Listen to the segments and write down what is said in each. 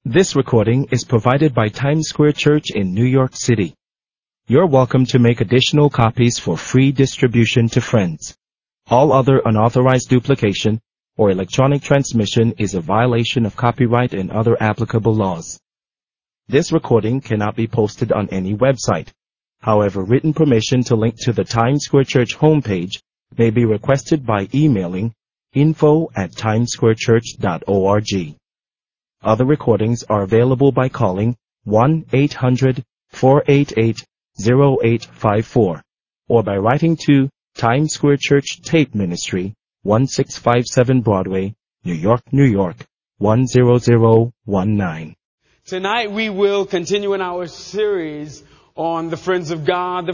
This recording is provided by Times Square Church in New York City. You're welcome to make additional copies for free distribution to friends. All other unauthorized duplication or electronic transmission is a violation of copyright and other applicable laws. This recording cannot be posted on any website. However, written permission to link to the Times Square Church homepage may be requested by emailing info@timessquarechurch.org. Other recordings are available by calling 1-800-488-0854 or by writing to Times Square Church Tape Ministry, 1657 Broadway, New York, New York, 10019. Tonight we will continue in our series on the Friends of God,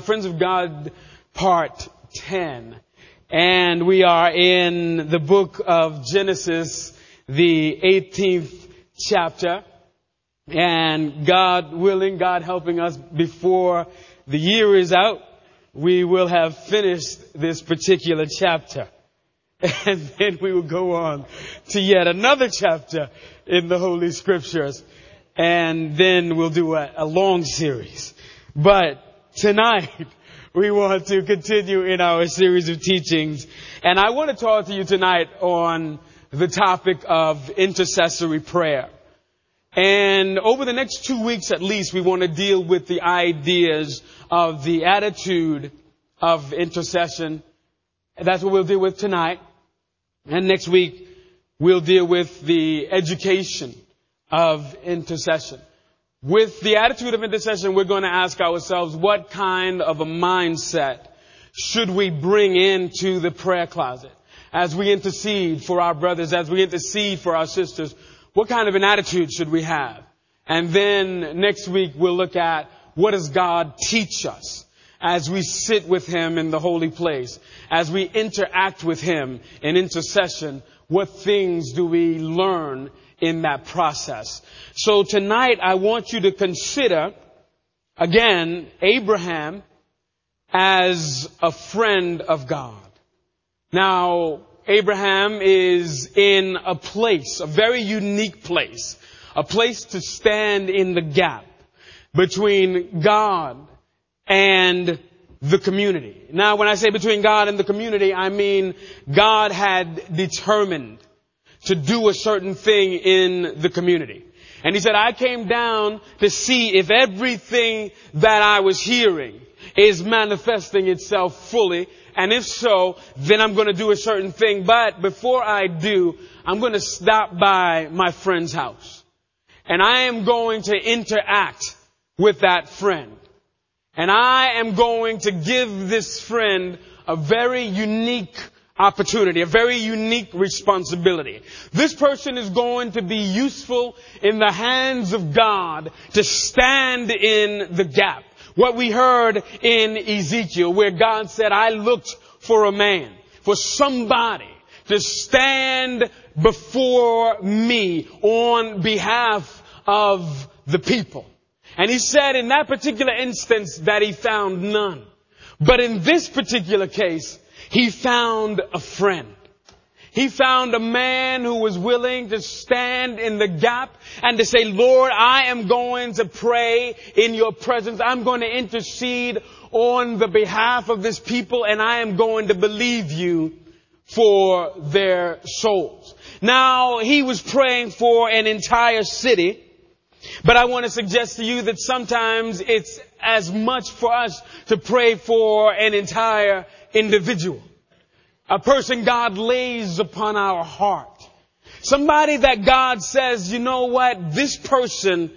part 10. And we are in the book of Genesis, the 18th chapter. And God willing, God helping us, before the year is out, we will have finished this particular chapter. And then we will go on to yet another chapter in the Holy Scriptures. And then we'll do a long series. But tonight, we want to continue in our series of teachings. And I want to talk to you tonight on the topic of intercessory prayer. And over the next 2 weeks at least, we want to deal with the ideas of the attitude of intercession. And that's what we'll deal with tonight. And next week, we'll deal with the education of intercession. With the attitude of intercession, we're going to ask ourselves, what kind of a mindset should we bring into the prayer closet as we intercede for our brothers, as we intercede for our sisters? What kind of an attitude should we have? And then next week, we'll look at what does God teach us as we sit with Him in the holy place, as we interact with Him in intercession. What things do we learn in that process? So tonight I want you to consider, again, Abraham as a friend of God. Now, Abraham is in a place, a very unique place, a place to stand in the gap between God and the community. Now, when I say between God and the community, I mean God had determined to do a certain thing in the community. And He said, I came down to see if everything that I was hearing is manifesting itself fully. And if so, then I'm going to do a certain thing. But before I do, I'm going to stop by my friend's house. And I am going to interact with that friend. And I am going to give this friend a very unique opportunity, a very unique responsibility. This person is going to be useful in the hands of God to stand in the gap. What we heard in Ezekiel, where God said, I looked for a man, for somebody to stand before me on behalf of the people. And He said in that particular instance that He found none. But in this particular case, He found a friend. He found a man who was willing to stand in the gap and to say, Lord, I am going to pray in your presence. I'm going to intercede on the behalf of this people, and I am going to believe you for their souls. Now, he was praying for an entire city, but I want to suggest to you that sometimes it's as much for us to pray for an entire individual. A person God lays upon our heart. Somebody that God says, you know what? This person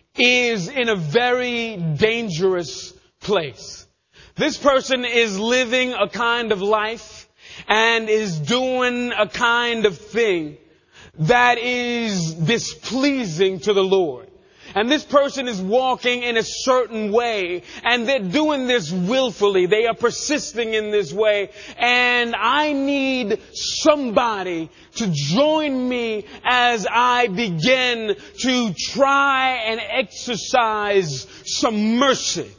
is in a very dangerous place. This person is living a kind of life and is doing a kind of thing that is displeasing to the Lord. And this person is walking in a certain way, and they're doing this willfully. They are persisting in this way. And I need somebody to join me as I begin to try and exercise some mercy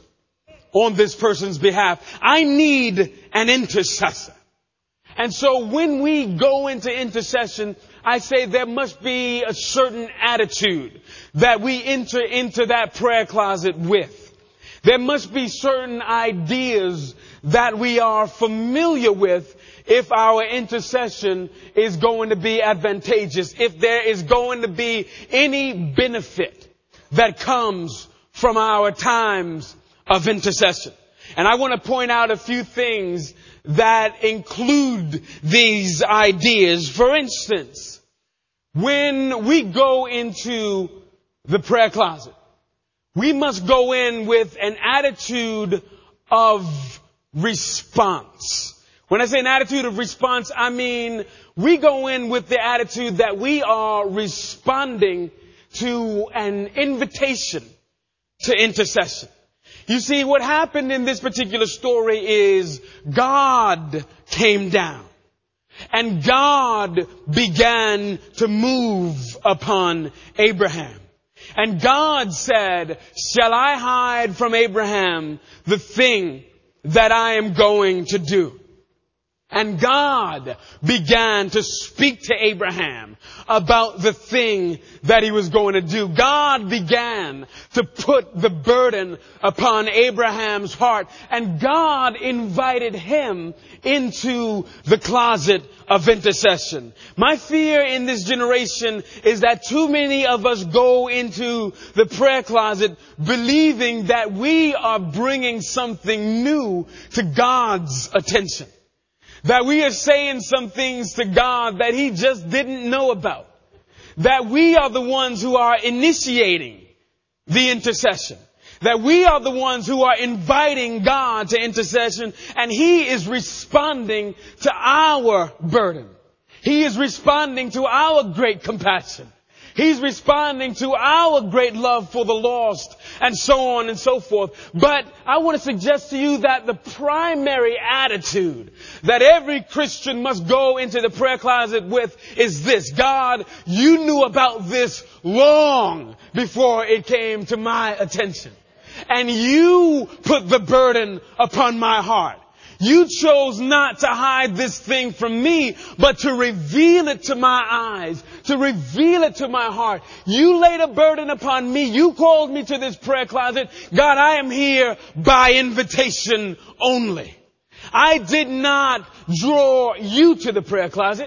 on this person's behalf. I need an intercessor. And so when we go into intercession, I say there must be a certain attitude that we enter into that prayer closet with. There must be certain ideas that we are familiar with if our intercession is going to be advantageous, if there is going to be any benefit that comes from our times of intercession. And I want to point out a few things that include these ideas. For instance, when we go into the prayer closet, we must go in with an attitude of response. When I say an attitude of response, I mean we go in with the attitude that we are responding to an invitation to intercession. You see, what happened in this particular story is God came down and God began to move upon Abraham. And God said, shall I hide from Abraham the thing that I am going to do? And God began to speak to Abraham about the thing that he was going to do. God began to put the burden upon Abraham's heart, and God invited him into the closet of intercession. My fear in this generation is that too many of us go into the prayer closet believing that we are bringing something new to God's attention. That we are saying some things to God that He just didn't know about. That we are the ones who are initiating the intercession. That we are the ones who are inviting God to intercession, and He is responding to our burden. He is responding to our great compassion. He's responding to our great love for the lost, and so on and so forth. But I want to suggest to you that the primary attitude that every Christian must go into the prayer closet with is this: God, you knew about this long before it came to my attention. And you put the burden upon my heart. You chose not to hide this thing from me, but to reveal it to my eyes, to reveal it to my heart. You laid a burden upon me. You called me to this prayer closet. God, I am here by invitation only. I did not draw you to the prayer closet.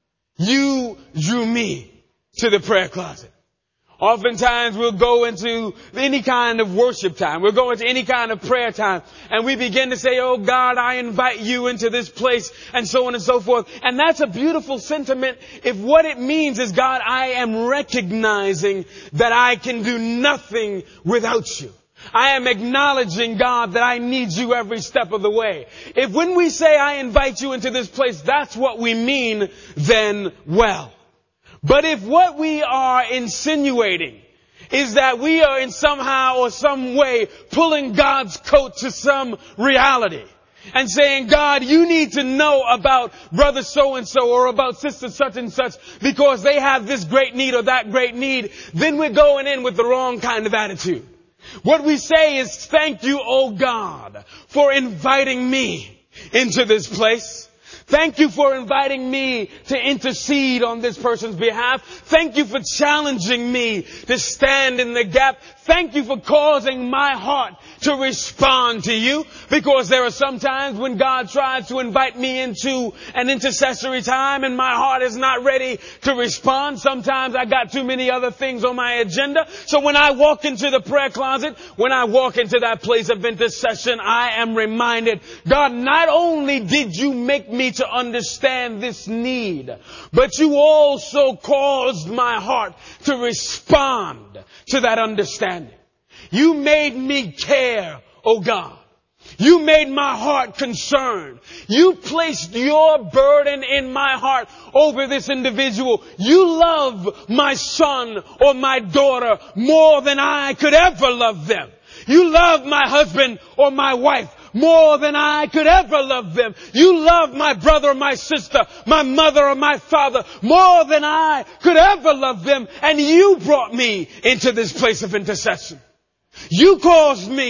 You drew me to the prayer closet. Oftentimes we'll go into any kind of worship time. We'll go into any kind of prayer time. And we begin to say, oh God, I invite you into this place, and so on and so forth. And that's a beautiful sentiment if what it means is, God, I am recognizing that I can do nothing without you. I am acknowledging, God, that I need you every step of the way. If when we say I invite you into this place, that's what we mean, then well. But if what we are insinuating is that we are in somehow or some way pulling God's coat to some reality and saying, God, you need to know about brother so-and-so or about sister such and such because they have this great need or that great need, then we're going in with the wrong kind of attitude. What we say is, thank you, oh God, for inviting me into this place. Thank you for inviting me to intercede on this person's behalf. Thank you for challenging me to stand in the gap. Thank you for causing my heart to respond to you, because there are some times when God tries to invite me into an intercessory time and my heart is not ready to respond. Sometimes I got too many other things on my agenda. So when I walk into the prayer closet, when I walk into that place of intercession, I am reminded, God, not only did you make me to understand this need, but you also caused my heart to respond to that understanding. You made me care, oh God. You made my heart concerned. You placed your burden in my heart over this individual. You love my son or my daughter more than I could ever love them. You love my husband or my wife more than I could ever love them. You love my brother or my sister, my mother or my father more than I could ever love them. And you brought me into this place of intercession. You caused me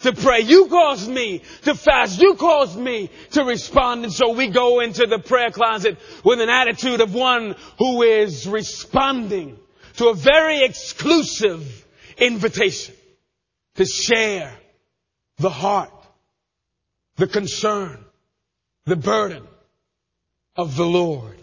to pray. You caused me to fast. You caused me to respond. And so we go into the prayer closet with an attitude of one who is responding to a very exclusive invitation to share the heart, the concern, the burden of the Lord.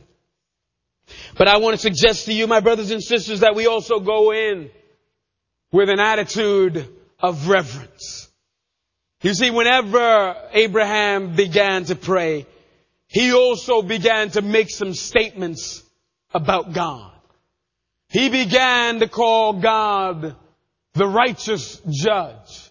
But I want to suggest to you, my brothers and sisters, that we also go in with an attitude of reverence. You see, whenever Abraham began to pray, he also began to make some statements about God. He began to call God the righteous judge.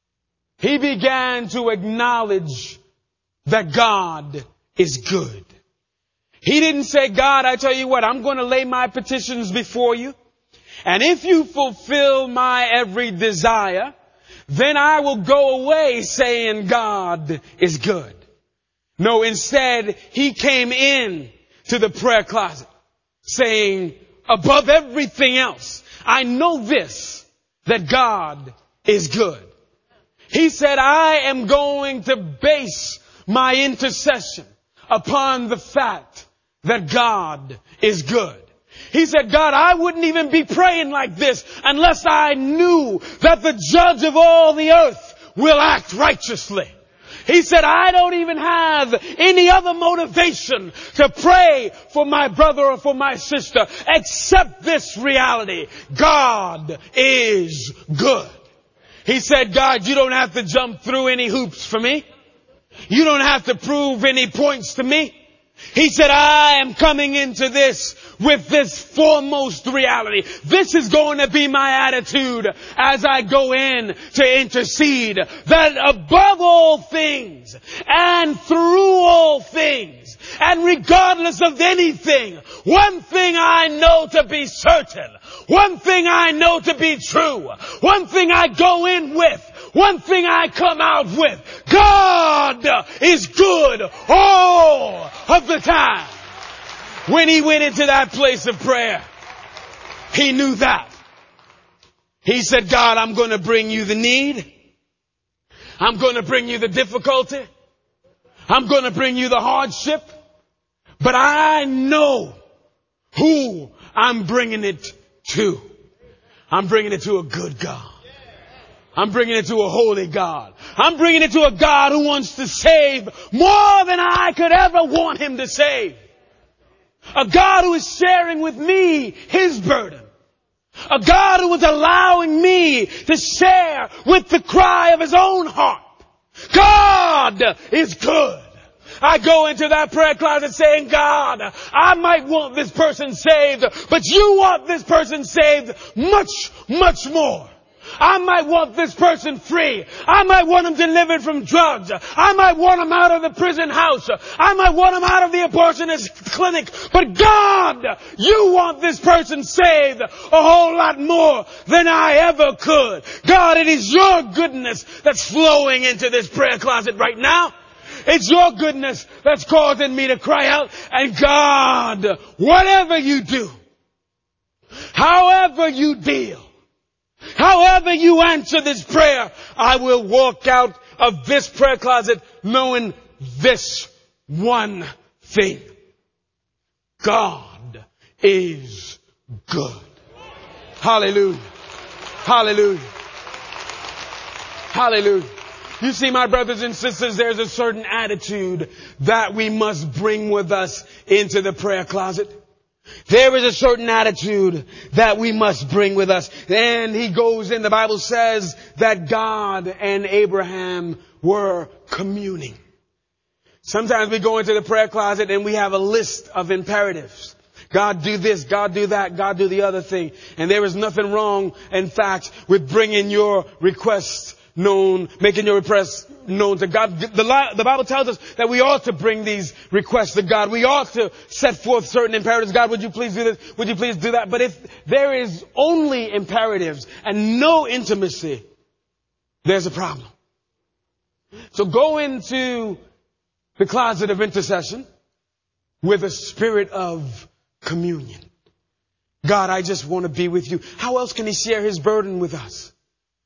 He began to acknowledge that God is good. He didn't say, God, I tell you what, I'm going to lay my petitions before you. And if you fulfill my every desire, then I will go away saying God is good. No, instead, he came in to the prayer closet saying, above everything else, I know this, that God is good. He said, I am going to base my intercession upon the fact that God is good. He said, God, I wouldn't even be praying like this unless I knew that the judge of all the earth will act righteously. He said, I don't even have any other motivation to pray for my brother or for my sister except this reality. God is good. He said, God, you don't have to jump through any hoops for me. You don't have to prove any points to me. He said, I am coming into this with this foremost reality. This is going to be my attitude as I go in to intercede, that above all things and through all things and regardless of anything, one thing I know to be certain, one thing I know to be true, one thing I go in with, one thing I come out with, God is good all of the time. When he went into that place of prayer, he knew that. He said, God, I'm going to bring you the need. I'm going to bring you the difficulty. I'm going to bring you the hardship. But I know who I'm bringing it to. I'm bringing it to a good God. I'm bringing it to a holy God. I'm bringing it to a God who wants to save more than I could ever want him to save. A God who is sharing with me his burden. A God who is allowing me to share with the cry of his own heart. God is good. I go into that prayer closet saying, God, I might want this person saved, but you want this person saved much, much more. I might want this person free. I might want him delivered from drugs. I might want him out of the prison house. I might want him out of the abortionist clinic. But God, you want this person saved a whole lot more than I ever could. God, it is your goodness that's flowing into this prayer closet right now. It's your goodness that's causing me to cry out. And God, whatever you do, however you deal, however you answer this prayer, I will walk out of this prayer closet knowing this one thing. God is good. Hallelujah. Hallelujah. Hallelujah. You see, my brothers and sisters, there's a certain attitude that we must bring with us into the prayer closet. There is a certain attitude that we must bring with us. And he goes in, the Bible says that God and Abraham were communing. Sometimes we go into the prayer closet and we have a list of imperatives. God do this, God do that, God do the other thing. And there is nothing wrong, in fact, with bringing your requests known, making your requests known to God. The Bible tells us that we ought to bring these requests to God. We ought to set forth certain imperatives. God, would you please do this? Would you please do that? But if there is only imperatives and no intimacy, there's a problem. So go into the closet of intercession with a spirit of communion. God, I just want to be with you. How else can he share his burden with us?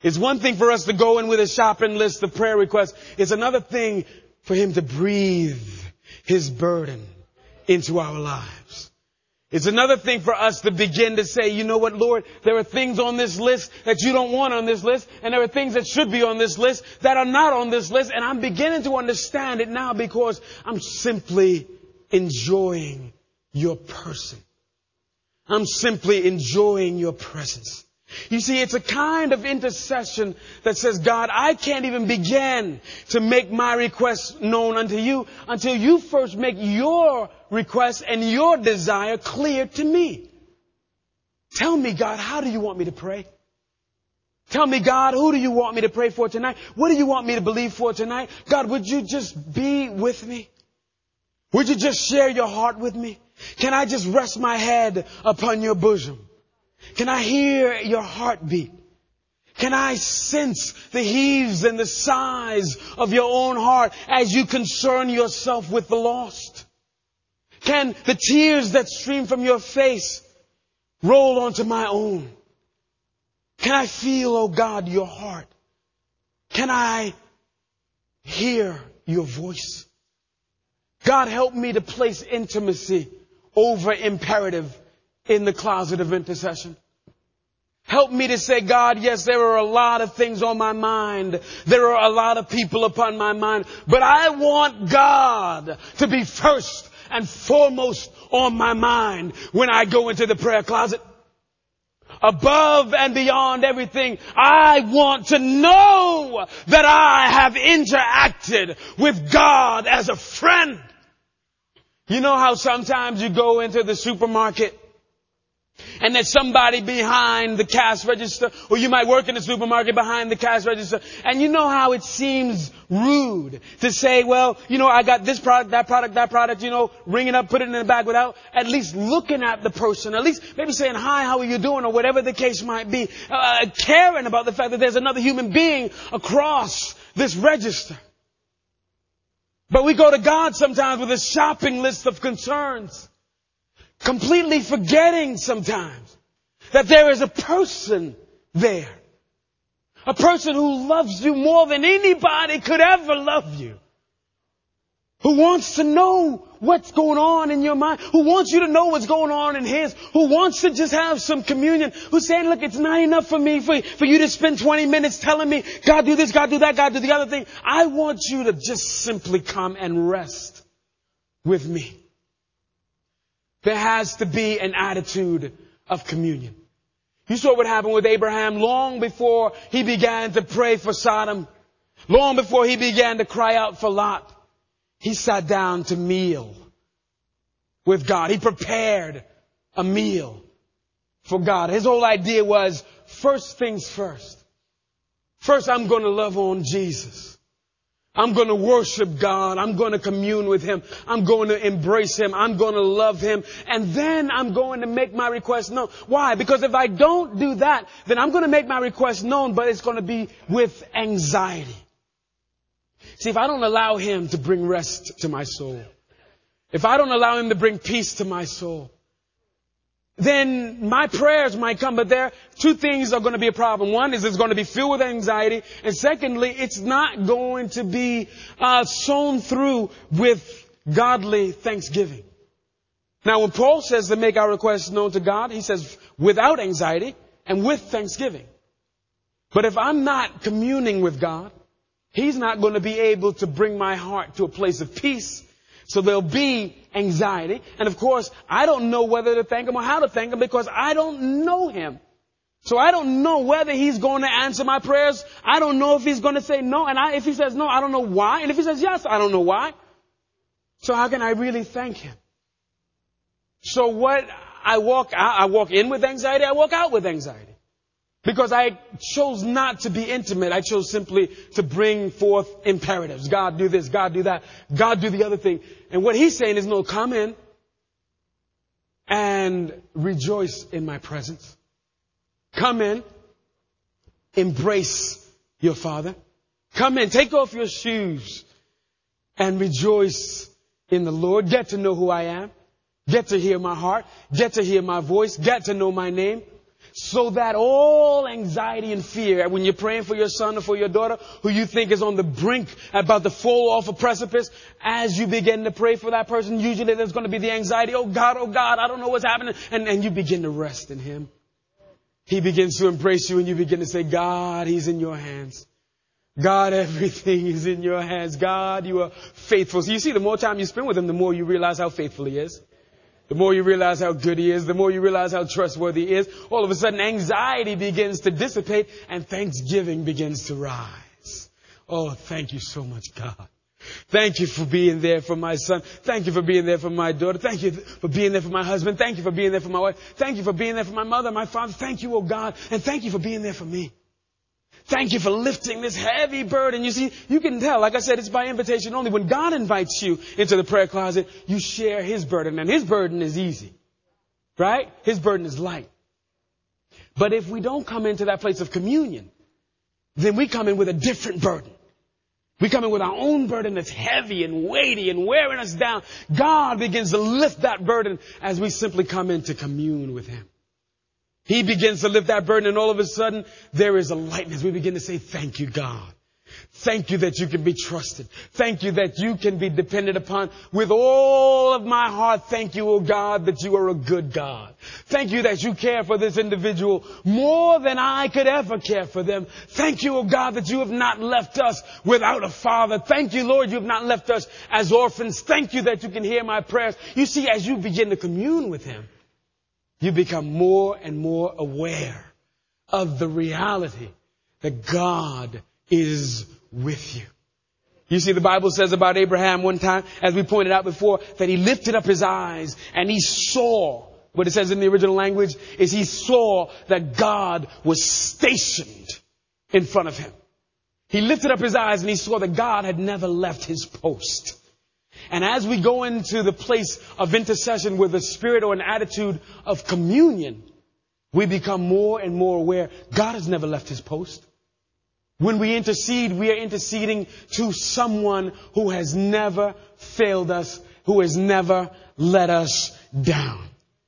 It's one thing for us to go in with a shopping list of prayer requests. It's another thing for Him to breathe His burden into our lives. It's another thing for us to begin to say, you know what, Lord, there are things on this list that you don't want on this list, and there are things that should be on this list that are not on this list, and I'm beginning to understand it now because I'm simply enjoying your person. I'm simply enjoying your presence. You see, it's a kind of intercession that says, God, I can't even begin to make my requests known unto you until you first make your request and your desire clear to me. Tell me, God, how do you want me to pray? Tell me, God, who do you want me to pray for tonight? What do you want me to believe for tonight? God, would you just be with me? Would you just share your heart with me? Can I just rest my head upon your bosom? Can I hear your heartbeat? Can I sense the heaves and the sighs of your own heart as you concern yourself with the lost? Can the tears that stream from your face roll onto my own? Can I feel, oh God, your heart? Can I hear your voice? God, help me to place intimacy over imperative in the closet of intercession. Help me to say, God, yes, there are a lot of things on my mind. There are a lot of people upon my mind. But I want God to be first and foremost on my mind when I go into the prayer closet. Above and beyond everything, I want to know that I have interacted with God as a friend. You know how sometimes you go into the supermarket and there's somebody behind the cash register, or you might work in the supermarket behind the cash register, and you know how it seems rude to say, well, you know, I got this product, that product, you know, ring it up, put it in the bag without at least looking at the person, at least maybe saying, hi, how are you doing, or whatever the case might be, caring about the fact that there's another human being across this register. But we go to God sometimes with a shopping list of concerns, completely forgetting sometimes that there is a person there. A person who loves you more than anybody could ever love you. Who wants to know what's going on in your mind. Who wants you to know what's going on in his. Who wants to just have some communion. Who's saying, look, it's not enough for me for you to spend 20 minutes telling me, God do this, God do that, God do the other thing. I want you to just simply come and rest with me. There has to be an attitude of communion. You saw what happened with Abraham long before he began to pray for Sodom. Long before he began to cry out for Lot. He sat down to meal with God. He prepared a meal for God. His whole idea was, first things first. First, I'm going to love on Jesus. I'm going to worship God. I'm going to commune with Him. I'm going to embrace Him. I'm going to love Him. And then I'm going to make my request known. Why? Because if I don't do that, then I'm going to make my request known, but it's going to be with anxiety. See, if I don't allow Him to bring rest to my soul, if I don't allow Him to bring peace to my soul, then my prayers might come, but there, two things are going to be a problem. One is it's going to be filled with anxiety, and secondly, it's not going to be sown through with godly thanksgiving. Now, when Paul says to make our requests known to God, he says without anxiety and with thanksgiving. But if I'm not communing with God, He's not going to be able to bring my heart to a place of peace. So there'll be anxiety. And of course, I don't know whether to thank Him or how to thank Him because I don't know Him. So I don't know whether He's going to answer my prayers. I don't know if He's going to say no. And if He says no, I don't know why. And if He says yes, I don't know why. So how can I really thank Him? So what I walk in with anxiety, I walk out with anxiety. Because I chose not to be intimate. I chose simply to bring forth imperatives. God do this, God do that, God do the other thing. And what He's saying is, no, come in and rejoice in my presence. Come in, embrace your Father. Come in, take off your shoes and rejoice in the Lord. Get to know who I am. Get to hear my heart. Get to hear my voice. Get to know my name. So that all anxiety and fear, when you're praying for your son or for your daughter who you think is on the brink about to fall off a precipice, as you begin to pray for that person, usually there's going to be the anxiety, oh God, I don't know what's happening. And you begin to rest in him. He begins to embrace you and you begin to say, God, he's in your hands. God, everything is in your hands. God, you are faithful. So you see, the more time you spend with him, the more you realize how faithful he is. The more you realize how good he is, the more you realize how trustworthy he is, all of a sudden anxiety begins to dissipate and thanksgiving begins to rise. Oh, thank you so much, God. Thank you for being there for my son. Thank you for being there for my daughter. Thank you for being there for my husband. Thank you for being there for my wife. Thank you for being there for my mother, my father. Thank you, oh God. And thank you for being there for me. Thank you for lifting this heavy burden. You see, you can tell, like I said, it's by invitation only. When God invites you into the prayer closet, you share his burden. And his burden is easy, right? His burden is light. But if we don't come into that place of communion, then we come in with a different burden. We come in with our own burden that's heavy and weighty and wearing us down. God begins to lift that burden as we simply come in to commune with him. He begins to lift that burden and all of a sudden there is a lightness. We begin to say, thank you, God. Thank you that you can be trusted. Thank you that you can be depended upon with all of my heart. Thank you, oh God, that you are a good God. Thank you that you care for this individual more than I could ever care for them. Thank you, oh God, that you have not left us without a father. Thank you, Lord, you have not left us as orphans. Thank you that you can hear my prayers. You see, as you begin to commune with him, you become more and more aware of the reality that God is with you. You see, the Bible says about Abraham one time, as we pointed out before, that he lifted up his eyes and he saw, what it says in the original language is he saw that God was stationed in front of him. He lifted up his eyes and he saw that God had never left his post. And as we go into the place of intercession with a spirit or an attitude of communion, we become more and more aware God has never left his post. When we intercede, we are interceding to someone who has never failed us, who has never let us down.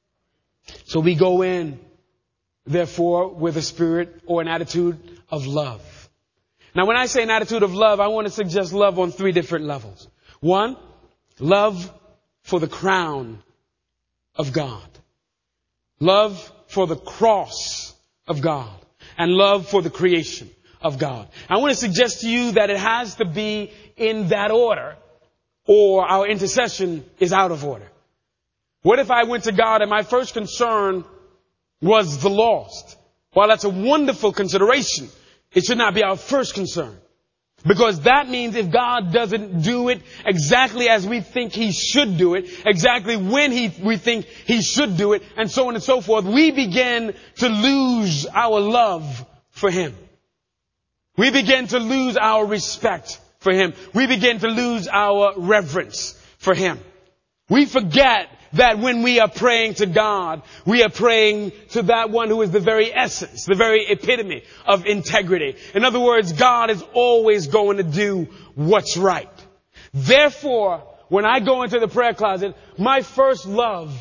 So we go in, therefore, with a spirit or an attitude of love. Now, when I say an attitude of love, I want to suggest love on 3 different levels. 1, love for the crown of God. Love for the cross of God. And love for the creation of God. I want to suggest to you that it has to be in that order or our intercession is out of order. What if I went to God and my first concern was the lost? While that's a wonderful consideration, it should not be our first concern. Because that means if God doesn't do it exactly as we think he should do it, exactly when we think he should do it, and so on and so forth, we begin to lose our love for him. We begin to lose our respect for him. We begin to lose our reverence for him. We forget that when we are praying to God, we are praying to that one who is the very essence, the very epitome of integrity. In other words, God is always going to do what's right. Therefore, when I go into the prayer closet, my first love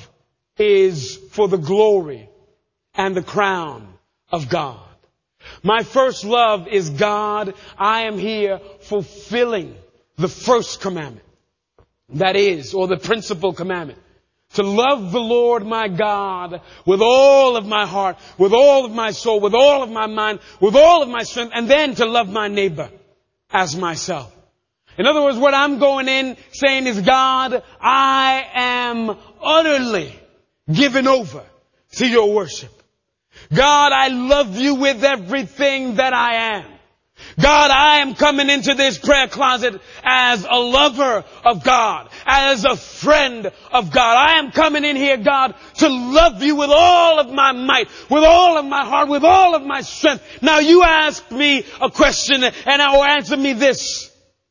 is for the glory and the crown of God. My first love is God. I am here fulfilling the first commandment. That is, or the principal commandment. To love the Lord my God with all of my heart, with all of my soul, with all of my mind, with all of my strength, and then to love my neighbor as myself. In other words, what I'm going in saying is, God, I am utterly given over to your worship. God, I love you with everything that I am. God, I am coming into this prayer closet as a lover of God, as a friend of God. I am coming in here, God, to love you with all of my might, with all of my heart, with all of my strength. Now you ask me a question and I will answer me this.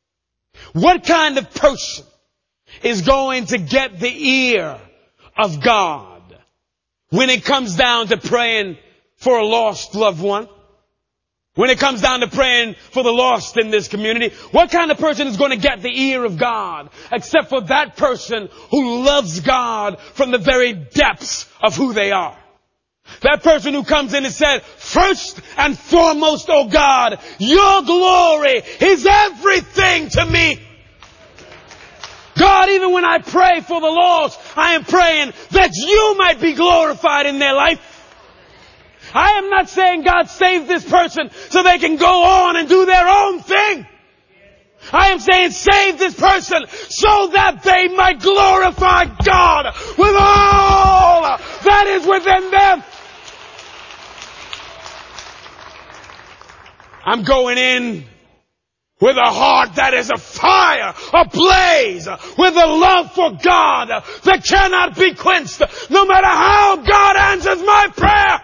What kind of person is going to get the ear of God when it comes down to praying for a lost loved one? When it comes down to praying for the lost in this community, what kind of person is going to get the ear of God except for that person who loves God from the very depths of who they are? That person who comes in and said, first and foremost, oh God, your glory is everything to me. God, even when I pray for the lost, I am praying that you might be glorified in their life. I am not saying, God, save this person so they can go on and do their own thing. I am saying, save this person so that they might glorify God with all that is within them. I'm going in with a heart that is a fire, ablaze, with a love for God that cannot be quenched, no matter how God answers my prayer.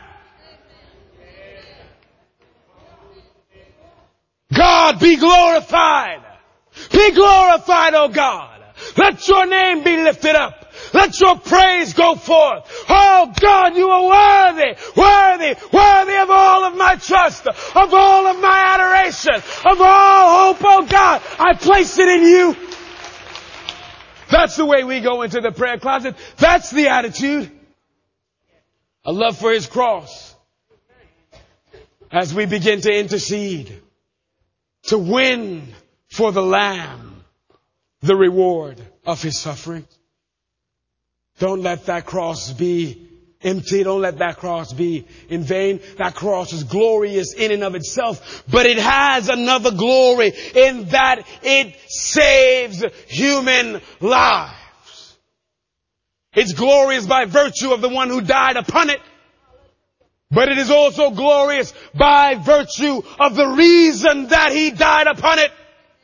God, be glorified. Be glorified, O God. Let your name be lifted up. Let your praise go forth. Oh God, you are worthy, worthy, worthy of all of my trust, of all of my adoration, of all hope, oh God. I place it in you. That's the way we go into the prayer closet. That's the attitude. A love for His cross. As we begin to intercede, to win for the Lamb the reward of His suffering. Don't let that cross be empty. Don't let that cross be in vain. That cross is glorious in and of itself, but it has another glory in that it saves human lives. It's glorious by virtue of the one who died upon it, but it is also glorious by virtue of the reason that He died upon it.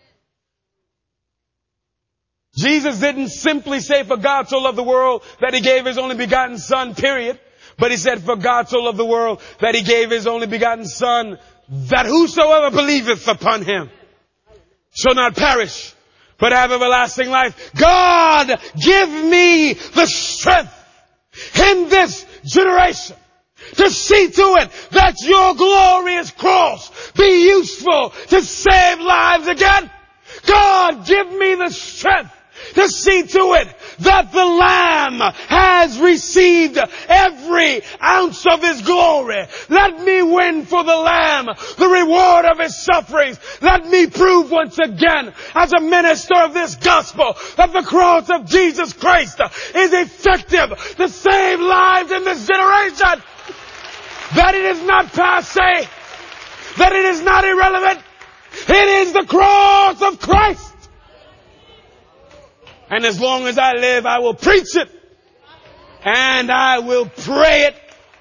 Jesus didn't simply say, for God so loved the world that He gave His only begotten Son, period. But He said, for God so loved the world that He gave His only begotten Son, that whosoever believeth upon Him shall not perish, but have everlasting life. God, give me the strength in this generation to see to it that your glorious cross be useful to save lives again. God, give me the strength to see to it that the Lamb has received every ounce of His glory. Let me win for the Lamb the reward of His sufferings. Let me prove once again as a minister of this gospel that the cross of Jesus Christ is effective to save lives in this generation. That it is not passé. That it is not irrelevant. It is the cross of Christ. And as long as I live, I will preach it. And I will pray it.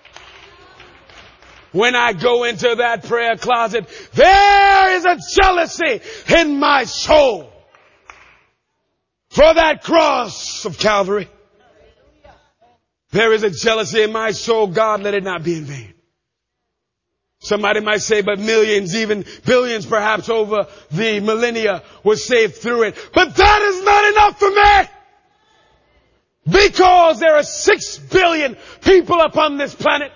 When I go into that prayer closet, there is a jealousy in my soul for that cross of Calvary. There is a jealousy in my soul. God, let it not be in vain. Somebody might say, but millions, even billions perhaps over the millennia were saved through it. But that is not enough for me. Because there are 6 billion people upon this planet.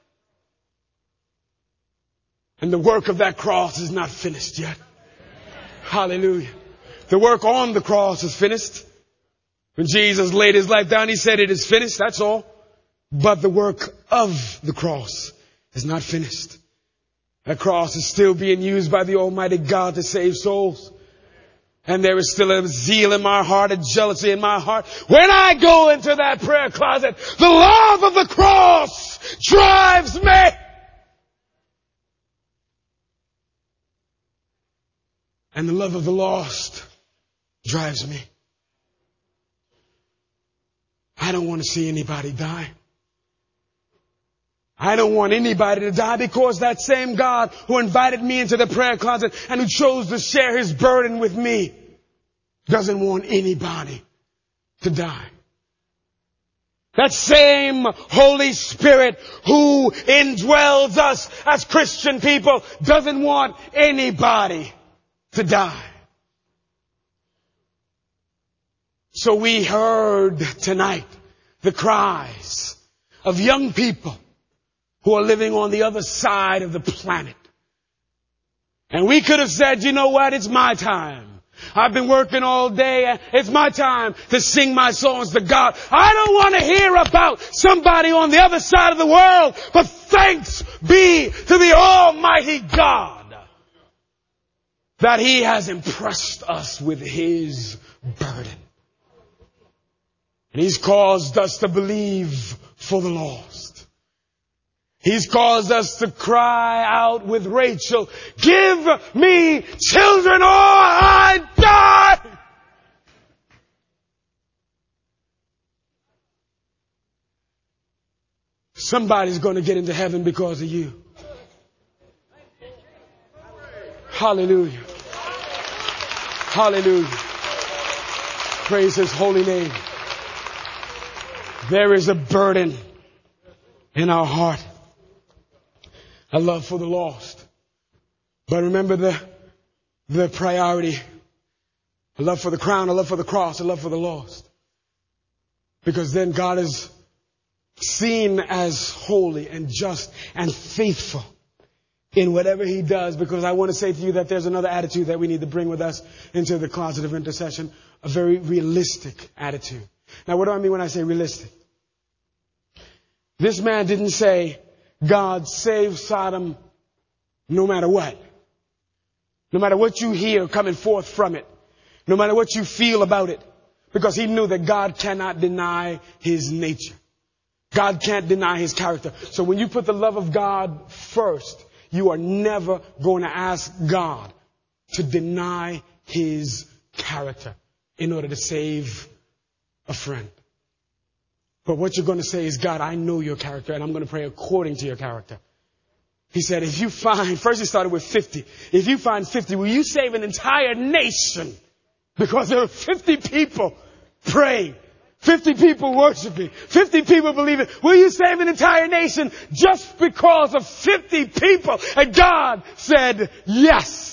And the work of that cross is not finished yet. Hallelujah. The work on the cross is finished. When Jesus laid His life down, He said it is finished. That's all. But the work of the cross is not finished. That cross is still being used by the Almighty God to save souls. And there is still a zeal in my heart, a jealousy in my heart. When I go into that prayer closet, the love of the cross drives me. And the love of the lost drives me. I don't want to see anybody die. I don't want anybody to die because that same God who invited me into the prayer closet and who chose to share His burden with me doesn't want anybody to die. That same Holy Spirit who indwells us as Christian people doesn't want anybody to die. So we heard tonight the cries of young people who are living on the other side of the planet. And we could have said, you know what, it's my time. I've been working all day. It's my time to sing my songs to God. I don't want to hear about somebody on the other side of the world, but thanks be to the Almighty God that He has impressed us with His burden. And He's caused us to believe for the lost. He's caused us to cry out with Rachel, give me children or I die. Somebody's going to get into heaven because of you. Hallelujah. Hallelujah. Praise His holy name. There is a burden in our heart. A love for the lost. But remember the priority. A love for the crown, a love for the cross, a love for the lost. Because then God is seen as holy and just and faithful in whatever He does. Because I want to say to you that there's another attitude that we need to bring with us into the closet of intercession. A very realistic attitude. Now, what do I mean when I say realistic? This man didn't say, God, save Sodom no matter what. No matter what you hear coming forth from it. No matter what you feel about it. Because he knew that God cannot deny His nature. God can't deny His character. So when you put the love of God first, you are never going to ask God to deny His character in order to save a friend. But what you're going to say is, God, I know your character and I'm going to pray according to your character. He said, if you find, first he started with 50. If you find 50, will you save an entire nation? Because there are 50 people praying, 50 people worshiping, 50 people believing. Will you save an entire nation just because of 50 people? And God said, yes.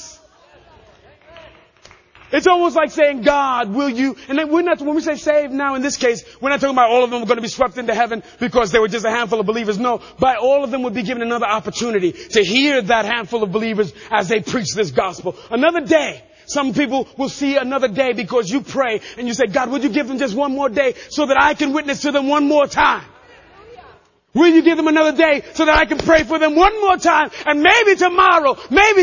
It's almost like saying, God, will you, and then when we say saved now in this case, we're not talking about all of them are going to be swept into heaven because they were just a handful of believers. No, but all of them would be given another opportunity to hear that handful of believers as they preach this gospel. Another day. Some people will see another day because you pray and you say, God, would you give them just one more day so that I can witness to them one more time? Will you give them another day so that I can pray for them one more time? And maybe tomorrow,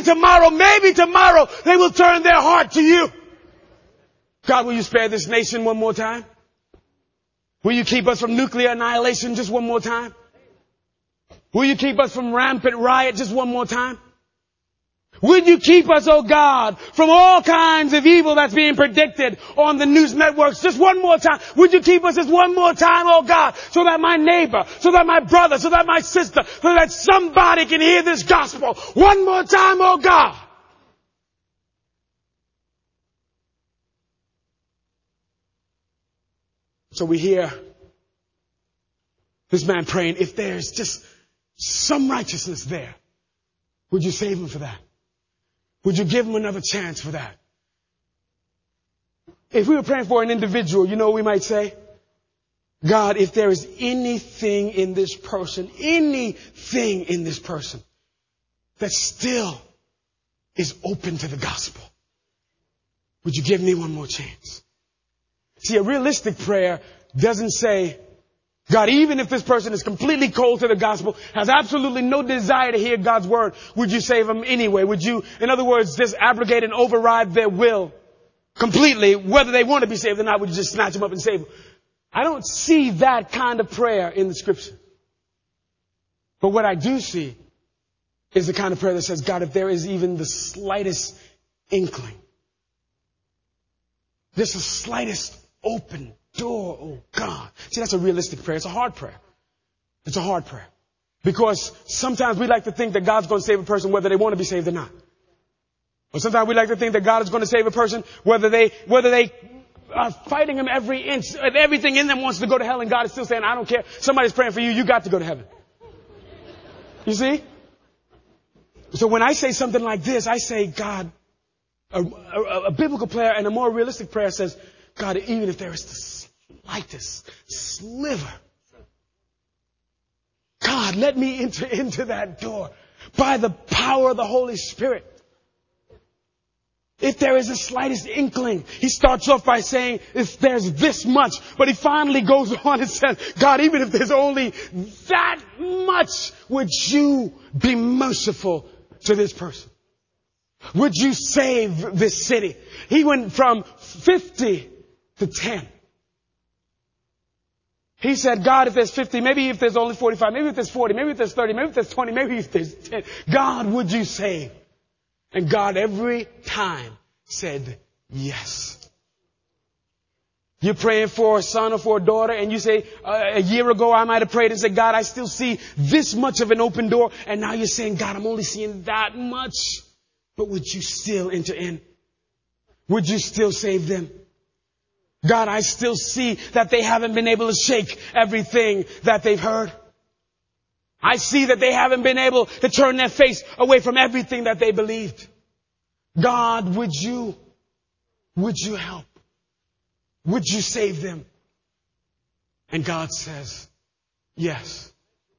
they will turn their heart to you. God, will you spare this nation one more time? Will you keep us from nuclear annihilation just one more time? Will you keep us from rampant riot just one more time? Will you keep us, oh God, from all kinds of evil that's being predicted on the news networks just one more time? Would you keep us just one more time, oh God, so that my neighbor, so that my brother, so that my sister, so that somebody can hear this gospel one more time, oh God? So we hear this man praying, if there's just some righteousness there, would you save him for that? Would you give him another chance for that? If we were praying for an individual, you know what we might say? God, if there is anything in this person that still is open to the gospel, would you give me one more chance? See, a realistic prayer doesn't say, God, even if this person is completely cold to the gospel, has absolutely no desire to hear God's word, would you save them anyway? Would you, in other words, just abrogate and override their will completely, whether they want to be saved or not? Would you just snatch them up and save them? I don't see that kind of prayer in the scripture. But what I do see is the kind of prayer that says, God, if there is even the slightest inkling, there's the slightest open door, oh God. See, that's a realistic prayer. It's a hard prayer. It's a hard prayer. Because sometimes we like to think that God's going to save a person whether they want to be saved or not. Or sometimes we like to think that God is going to save a person whether they are fighting him every inch, and everything in them wants to go to hell, and God is still saying, I don't care. Somebody's praying for you. You got to go to heaven. You see? So when I say something like this, I say, God, a biblical prayer and a more realistic prayer says, God, even if there is the slightest sliver, God, let me enter into that door by the power of the Holy Spirit. If there is the slightest inkling, he starts off by saying, if there's this much, but he finally goes on and says, God, even if there's only that much, would you be merciful to this person? Would you save this city? He went from 50 to 10. He said, God, if there's 50, maybe if there's only 45, maybe if there's 40, maybe if there's 30, maybe if there's 20, maybe if there's 10, God, would you save? And God every time said yes. You're praying for a son or for a daughter and you say, a year ago I might have prayed and said, God, I still see this much of an open door. And now you're saying, God, I'm only seeing that much. But would you still enter in? Would you still save them? God, I still see that they haven't been able to shake everything that they've heard. I see that they haven't been able to turn their face away from everything that they believed. God, would you help? Would you save them? And God says, yes.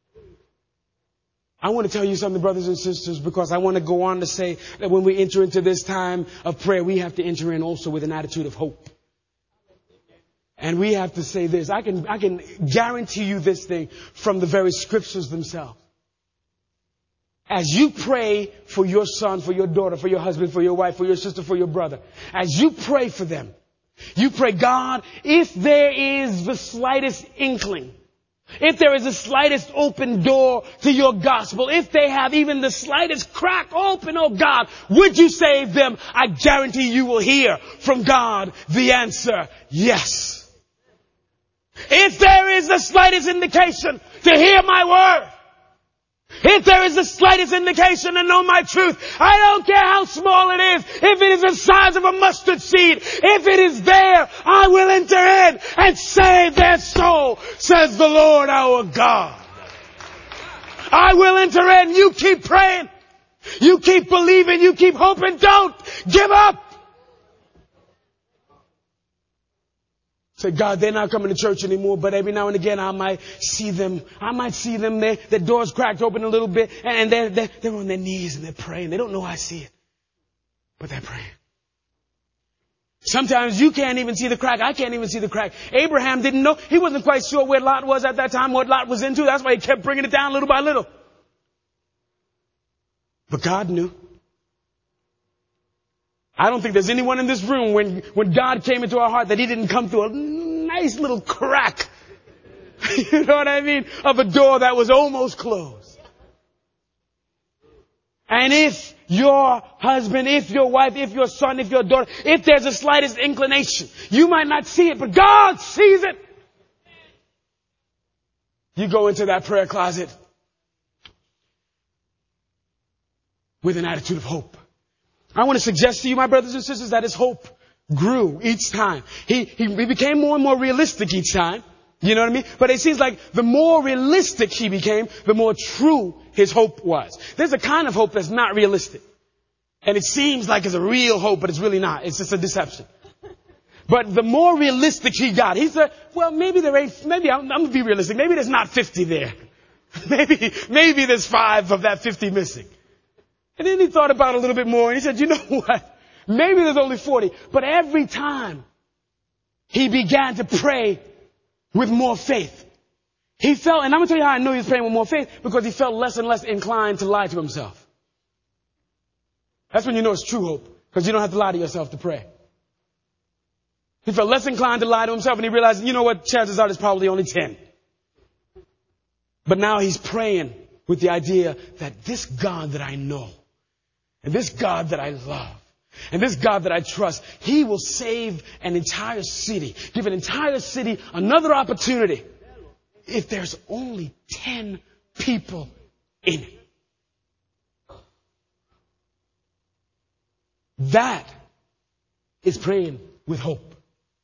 I want to tell you something, brothers and sisters, because I want to go on to say that when we enter into this time of prayer, we have to enter in also with an attitude of hope. And we have to say this. I can guarantee you this thing from the very scriptures themselves. As you pray for your son, for your daughter, for your husband, for your wife, for your sister, for your brother, as you pray for them, you pray, God, if there is the slightest inkling, if there is the slightest open door to your gospel, if they have even the slightest crack open, oh God, would you save them? I guarantee you will hear from God the answer, yes. If there is the slightest indication to hear my word, if there is the slightest indication to know my truth, I don't care how small it is, if it is the size of a mustard seed, if it is there, I will enter in and save their soul, says the Lord our God. I will enter in. You keep praying. You keep believing. You keep hoping. Don't give up. Say, God, they're not coming to church anymore, but every now and again I might see them. Their doors cracked open a little bit, and they're on their knees and they're praying. They don't know I see it, but they're praying. Sometimes you can't even see the crack. I can't even see the crack. Abraham didn't know. He wasn't quite sure where Lot was at that time, what Lot was into. That's why he kept bringing it down little by little. But God knew. I don't think there's anyone in this room when God came into our heart that he didn't come through a nice little crack. You know what I mean? Of a door that was almost closed. And if your husband, if your wife, if your son, if your daughter, if there's the slightest inclination, you might not see it, but God sees it. You go into that prayer closet with an attitude of hope. I want to suggest to you, my brothers and sisters, that his hope grew each time. He became more and more realistic each time. You know what I mean? But it seems like the more realistic he became, the more true his hope was. There's a kind of hope that's not realistic. And it seems like it's a real hope, but it's really not. It's just a deception. But the more realistic he got, he said, well, maybe I'm going to be realistic. Maybe there's not 50 there. Maybe there's 5 of that 50 missing. And then he thought about it a little bit more and he said, you know what? Maybe there's only 40. But every time he began to pray with more faith, he felt, and I'm going to tell you how I know he was praying with more faith, because he felt less and less inclined to lie to himself. That's when you know it's true hope, because you don't have to lie to yourself to pray. He felt less inclined to lie to himself and he realized, you know what? Chances are there's probably only 10. But now he's praying with the idea that this God that I know, and this God that I love, and this God that I trust, he will save an entire city, give an entire city another opportunity if there's only 10 people in it. That is praying with hope.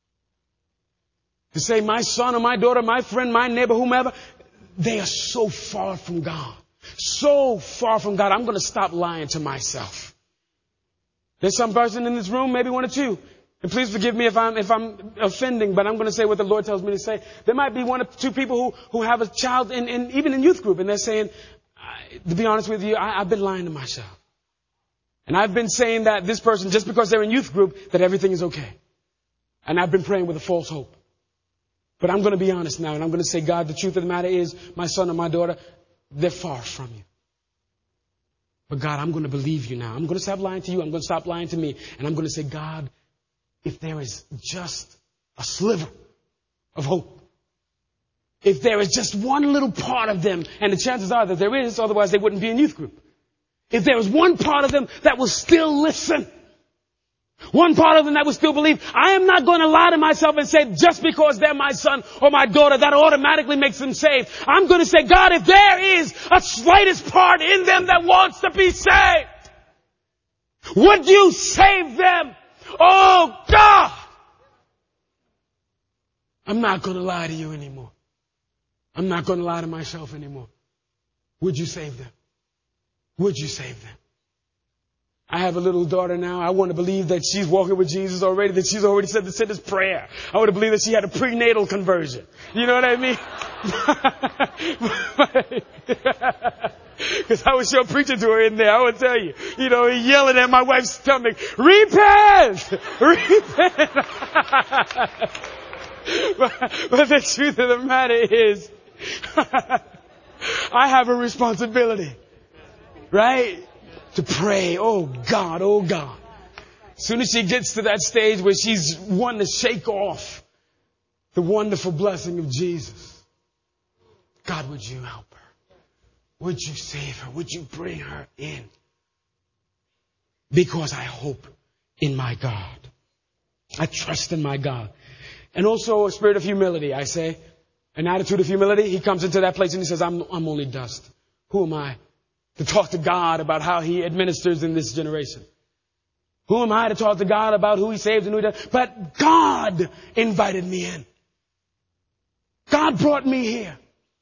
To say, my son or my daughter, my friend, my neighbor, whomever, they are so far from God. So far from God, I'm going to stop lying to myself. There's some person in this room, maybe one or two. And please forgive me if I'm offending, but I'm going to say what the Lord tells me to say. There might be one or two people who have a child even in youth group, and they're saying, to be honest with you, I've been lying to myself. And I've been saying that this person, just because they're in youth group, that everything is okay. And I've been praying with a false hope. But I'm going to be honest now, and I'm going to say, God, the truth of the matter is, my son or my daughter, they're far from you. But God, I'm going to believe you now. I'm going to stop lying to you. I'm going to stop lying to me. And I'm going to say, God, if there is just a sliver of hope, if there is just one little part of them, and the chances are that there is, otherwise they wouldn't be in youth group. If there was one part of them that will still listen, one part of them that will still believe, I am not going to lie to myself and say just because they're my son or my daughter, that automatically makes them saved. I'm going to say, God, if there is a slightest part in them that wants to be saved, would you save them? Oh God! I'm not going to lie to you anymore. I'm not going to lie to myself anymore. Would you save them? Would you save them? I have a little daughter now. I want to believe that she's walking with Jesus already, that she's already said the sinner's prayer. I want to believe that she had a prenatal conversion. You know what I mean? Because I was sure preaching to her in there, I would tell you. You know, yelling at my wife's stomach, repent! Repent! But the truth of the matter is, I have a responsibility. Right? To pray, oh God, oh God. As soon as she gets to that stage where she's wanting to shake off the wonderful blessing of Jesus, God, would you help her? Would you save her? Would you bring her in? Because I hope in my God. I trust in my God. And also a spirit of humility, I say. An attitude of humility. He comes into that place and he says, I'm only dust. Who am I to talk to God about how He administers in this generation? Who am I to talk to God about who He saves and who He does? But God invited me in. God brought me here.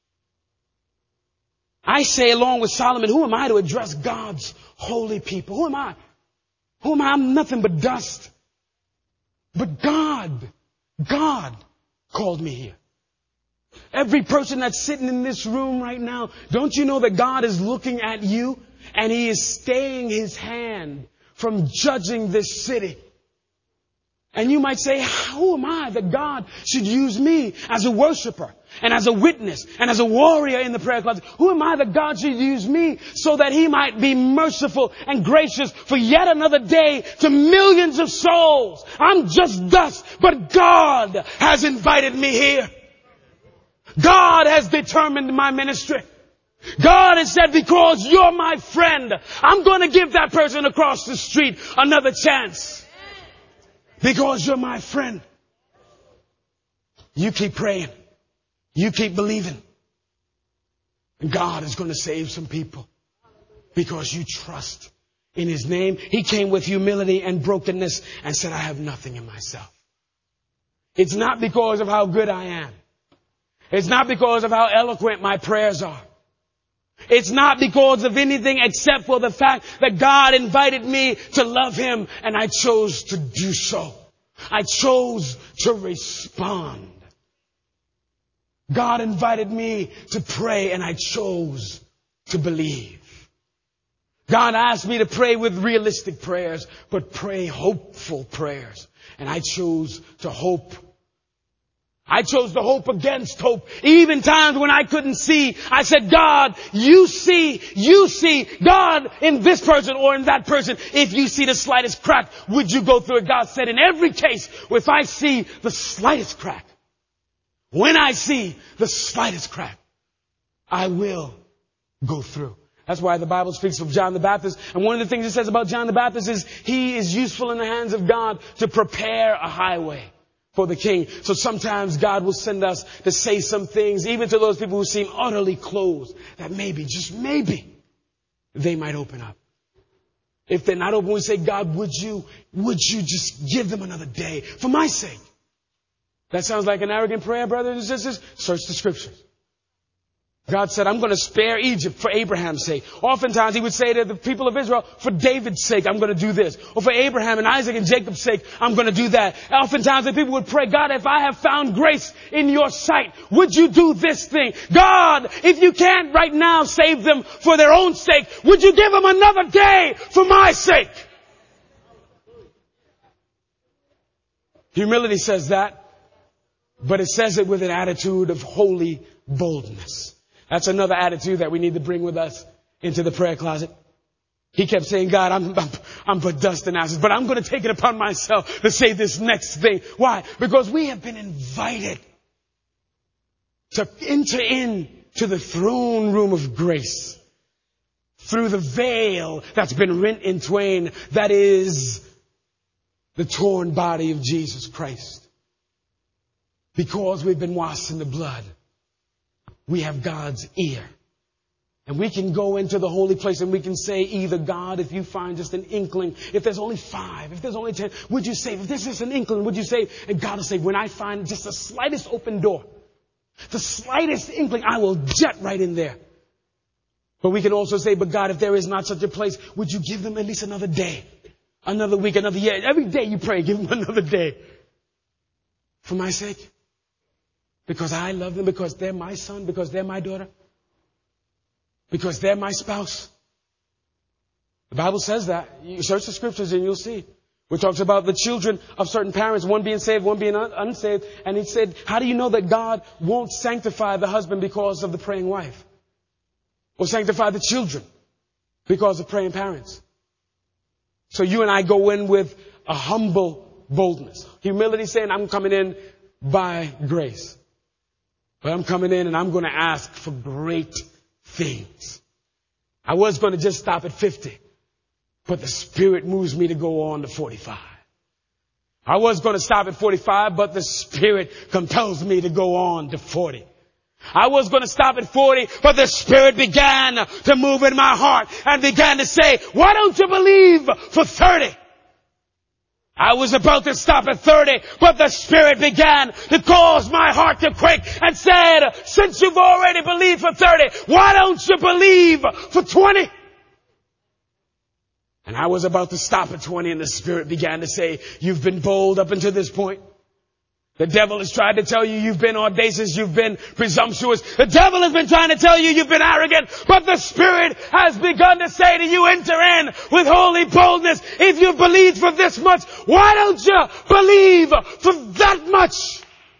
I say along with Solomon, who am I to address God's holy people? Who am I? Who am I? I'm nothing but dust. But God called me here. Every person that's sitting in this room right now, don't you know that God is looking at you and He is staying His hand from judging this city? And you might say, who am I that God should use me as a worshiper and as a witness and as a warrior in the prayer closet? Who am I that God should use me so that He might be merciful and gracious for yet another day to millions of souls? I'm just dust, but God has invited me here. God has determined my ministry. God has said, because you're my friend, I'm going to give that person across the street another chance. Because you're my friend. You keep praying. You keep believing. And God is going to save some people. Because you trust in His name. He came with humility and brokenness and said, I have nothing in myself. It's not because of how good I am. It's not because of how eloquent my prayers are. It's not because of anything except for the fact that God invited me to love Him and I chose to do so. I chose to respond. God invited me to pray and I chose to believe. God asked me to pray with realistic prayers, but pray hopeful prayers. And I chose to hope. I chose to hope against hope. Even times when I couldn't see, I said, God, you see, God, in this person or in that person. If you see the slightest crack, would you go through it? God said, in every case, if I see the slightest crack, when I see the slightest crack, I will go through. That's why the Bible speaks of John the Baptist. And one of the things it says about John the Baptist is he is useful in the hands of God to prepare a highway for the King. So sometimes God will send us to say some things, even to those people who seem utterly closed, that maybe, just maybe, they might open up. If they're not open, we say, God, would you just give them another day for my sake? That sounds like an arrogant prayer, brothers and sisters. Search the Scriptures. God said, I'm going to spare Egypt for Abraham's sake. Oftentimes he would say to the people of Israel, for David's sake, I'm going to do this. Or for Abraham and Isaac and Jacob's sake, I'm going to do that. Oftentimes the people would pray, God, if I have found grace in your sight, would you do this thing? God, if you can't right now save them for their own sake, would you give them another day for my sake? Humility says that, but it says it with an attitude of holy boldness. That's another attitude that we need to bring with us into the prayer closet. He kept saying, God, I'm but dust and ashes, but I'm going to take it upon myself to say this next thing. Why? Because we have been invited to enter into the throne room of grace through the veil that's been rent in twain. That is the torn body of Jesus Christ. Because we've been washed in the blood, we have God's ear. And we can go into the holy place and we can say, either God, if you find just an inkling, if there's only 5, if there's only 10, would you save? If there's just an inkling, would you save? And God will say, when I find just the slightest open door, the slightest inkling, I will jet right in there. But we can also say, but God, if there is not such a place, would you give them at least another day, another week, another year? Every day you pray, give them another day. For my sake. Because I love them, because they're my son, because they're my daughter, because they're my spouse. The Bible says that. You search the scriptures and you'll see. We talked about the children of certain parents, one being saved, one being unsaved. And he said, how do you know that God won't sanctify the husband because of the praying wife? Or sanctify the children because of praying parents? So you and I go in with a humble boldness. Humility saying, I'm coming in by grace. But I'm coming in and I'm going to ask for great things. I was going to just stop at 50, but the Spirit moves me to go on to 45. I was going to stop at 45, but the Spirit compels me to go on to 40. I was going to stop at 40, but the Spirit began to move in my heart and began to say, why don't you believe for 30? I was about to stop at 30, but the Spirit began to cause my heart to quake and said, since you've already believed for 30, why don't you believe for 20? And I was about to stop at 20 and the Spirit began to say, you've been bold up until this point. The devil has tried to tell you you've been audacious, you've been presumptuous. The devil has been trying to tell you you've been arrogant. But the Spirit has begun to say to you, enter in with holy boldness. If you believed for this much, why don't you believe for that much?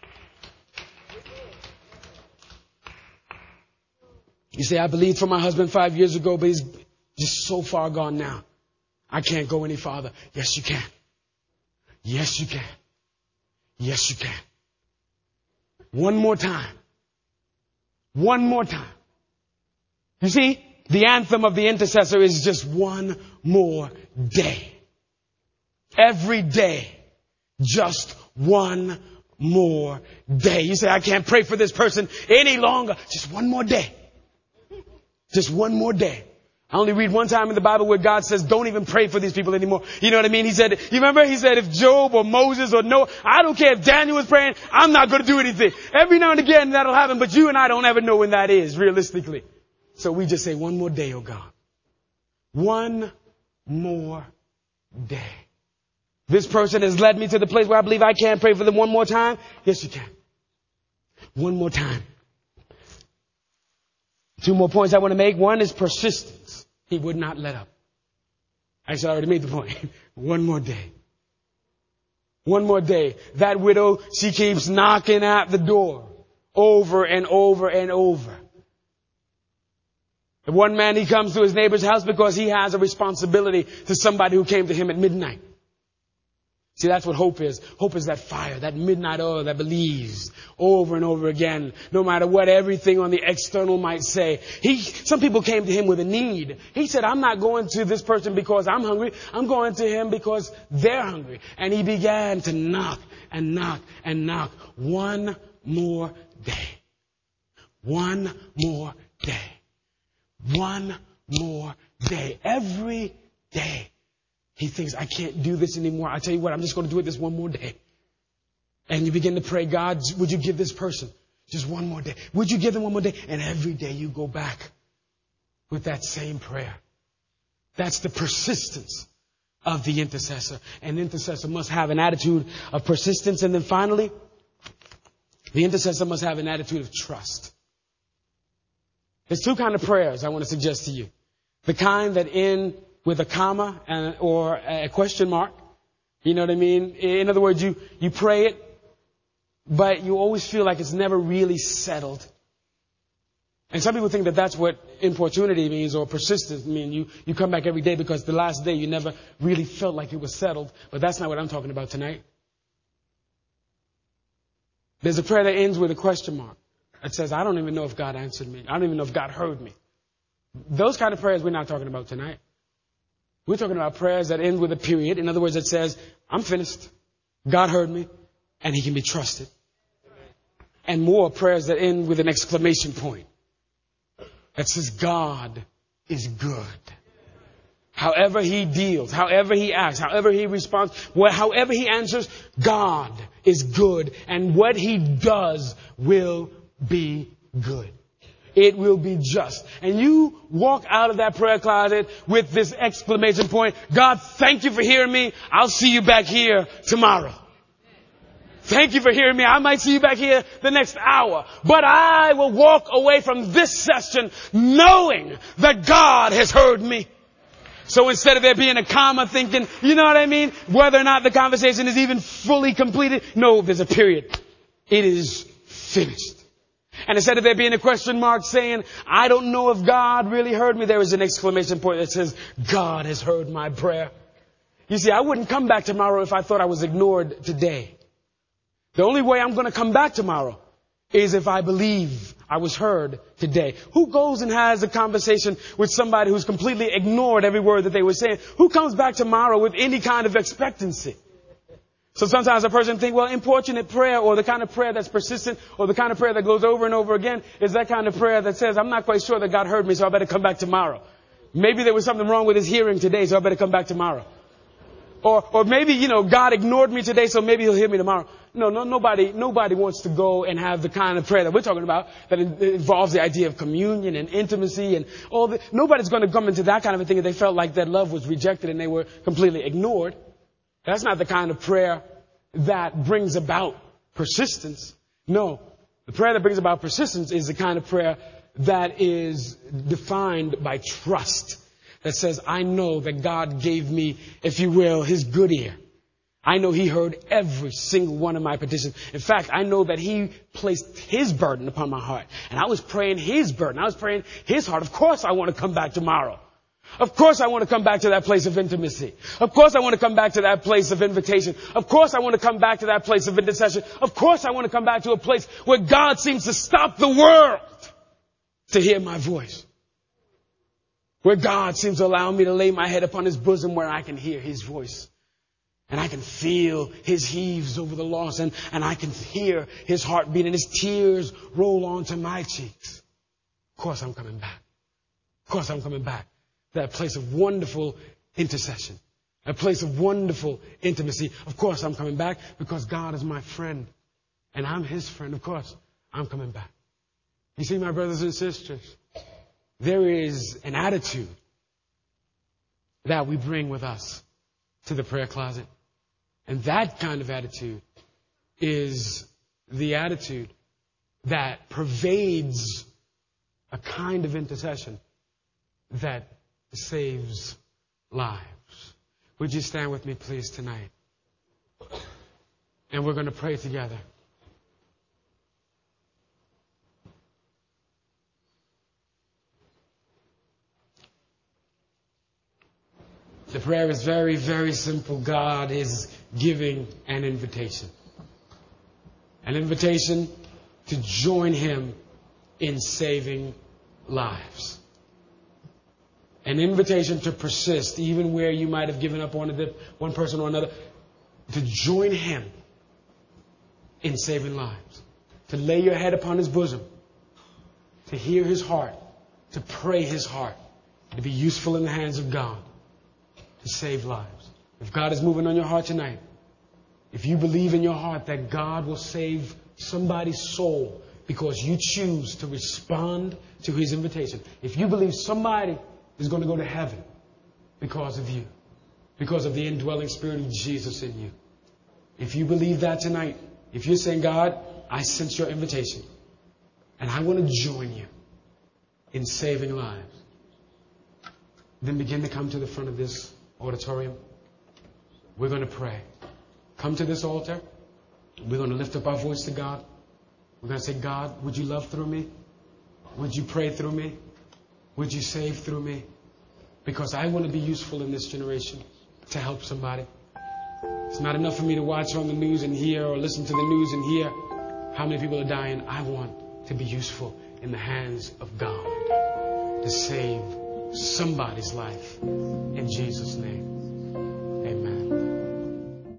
You say, I believed for my husband 5 years ago, but he's just so far gone now. I can't go any farther. Yes, you can. Yes, you can. Yes, you can. One more time. One more time. You see, the anthem of the intercessor is just one more day. Every day, just one more day. You say, I can't pray for this person any longer. Just one more day. Just one more day. I only read one time in the Bible where God says, don't even pray for these people anymore. You know what I mean? He said, you remember? He said, if Job or Moses or Noah, I don't care if Daniel was praying, I'm not going to do anything. Every now and again that'll happen, but you and I don't ever know when that is, realistically. So we just say, one more day, oh God. One more day. This person has led me to the place where I believe I can't pray for them one more time. Yes, you can. One more time. 2 more points I want to make. One is persistence. He would not let up. Actually, I already made the point. One more day. One more day. That widow, she keeps knocking at the door over and over and over. The one man, he comes to his neighbor's house because he has a responsibility to somebody who came to him at midnight. See, that's what hope is. Hope is that fire, that midnight oil that believes over and over again, no matter what everything on the external might say. Some people came to him with a need. He said, I'm not going to this person because I'm hungry. I'm going to him because they're hungry. And he began to knock and knock and knock. One more day. One more day. One more day. Every day. He thinks, I can't do this anymore. I tell you what, I'm just going to do it this one more day. And you begin to pray, God, would you give this person Just one more day. Would you give them one more day? And every day you go back with that same prayer. That's the persistence of the intercessor. An intercessor must have an attitude of persistence. And then finally, the intercessor must have an attitude of trust. There's two kinds of prayers I want to suggest to you. The kind that end with a comma or a question mark. You know what I mean? In other words, you pray it, but you always feel like it's never really settled. And some people think that that's what importunity means or persistence means. You come back every day because the last day you never really felt like it was settled. But that's not what I'm talking about tonight. There's a prayer that ends with a question mark. It says, I don't even know if God answered me. I don't even know if God heard me. Those kind of prayers we're not talking about tonight. We're talking about prayers that end with a period. In other words, it says, I'm finished. God heard me, and He can be trusted. And more prayers that end with an exclamation point. That says, God is good. However He deals, however He acts, however He responds, however He answers, God is good. And what He does will be good. It will be just. And you walk out of that prayer closet with this exclamation point. God, thank you for hearing me. I'll see you back here tomorrow. Thank you for hearing me. I might see you back here the next hour. But I will walk away from this session knowing that God has heard me. So instead of there being a comma thinking, you know what I mean? Whether or not the conversation is even fully completed. No, there's a period. It is finished. And instead of there being a question mark saying, I don't know if God really heard me, there is an exclamation point that says, God has heard my prayer. You see, I wouldn't come back tomorrow if I thought I was ignored today. The only way I'm going to come back tomorrow is if I believe I was heard today. Who goes and has a conversation with somebody who's completely ignored every word that they were saying? Who comes back tomorrow with any kind of expectancy? So sometimes a person thinks, well, importunate prayer or the kind of prayer that's persistent or the kind of prayer that goes over and over again is that kind of prayer that says, I'm not quite sure that God heard me, so I better come back tomorrow. Maybe there was something wrong with His hearing today, so I better come back tomorrow. Or maybe, God ignored me today, so maybe He'll hear me tomorrow. No, nobody wants to go and have the kind of prayer that we're talking about that involves the idea of communion and intimacy and all that. Nobody's going to come into that kind of a thing if they felt like that love was rejected and they were completely ignored. That's not the kind of prayer that brings about persistence. No, the prayer that brings about persistence is the kind of prayer that is defined by trust. That says, I know that God gave me, if you will, His good ear. I know He heard every single one of my petitions. In fact, I know that He placed His burden upon my heart. And I was praying His burden. I was praying His heart. Of course I want to come back tomorrow. Of course I want to come back to that place of intimacy. Of course I want to come back to that place of invitation. Of course I want to come back to that place of intercession. Of course I want to come back to a place where God seems to stop the world to hear my voice. Where God seems to allow me to lay my head upon His bosom where I can hear His voice. And I can feel His heaves over the lost. And I can hear His heartbeat and His tears roll onto my cheeks. Of course I'm coming back. Of course I'm coming back. That place of wonderful intercession. A place of wonderful intimacy. Of course I'm coming back because God is my friend. And I'm His friend. Of course I'm coming back. You see, my brothers and sisters, there is an attitude that we bring with us to the prayer closet. And that kind of attitude is the attitude that pervades a kind of intercession that saves lives. Would you stand with me, please, tonight? And we're going to pray together. The prayer is very, very simple. God is giving an invitation. An invitation to join Him in saving lives. An invitation to persist, even where you might have given up on one person or another, to join Him in saving lives. To lay your head upon His bosom. To hear His heart. To pray His heart. To be useful in the hands of God. To save lives. If God is moving on your heart tonight, if you believe in your heart that God will save somebody's soul because you choose to respond to His invitation. If you believe somebody is going to go to heaven because of you, because of the indwelling Spirit of Jesus in you, if you believe that tonight, if you're saying, God, I sense your invitation and I want to join you in saving lives, then begin to come to the front of this auditorium. We're going to pray. Come to this altar. We're going to lift up our voice to God. We're going to say, God, would you love through me? Would you pray through me? Would you save through me? Because I want to be useful in this generation to help somebody. It's not enough for me to watch on the news and hear, or listen to the news and hear how many people are dying. I want to be useful in the hands of God to save somebody's life. In Jesus' name, amen.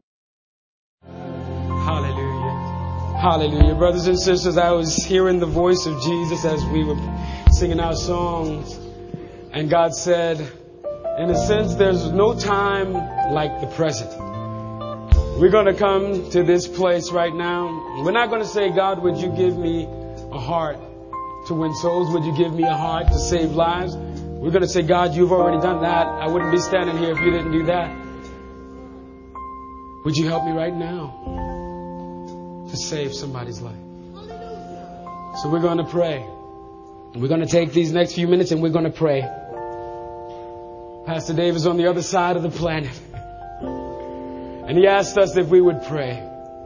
Hallelujah. Hallelujah. Brothers and sisters, I was hearing the voice of Jesus as we were singing our songs. And God said, in a sense, there's no time like the present. We're going to come to this place right now. We're not going to say, God, would you give me a heart to win souls? Would you give me a heart to save lives? We're going to say, God, you've already done that. I wouldn't be standing here if you didn't do that. Would you help me right now to save somebody's life? So we're going to pray. We're going to take these next few minutes and we're going to pray. Pastor Dave is on the other side of the planet. And he asked us if we would pray.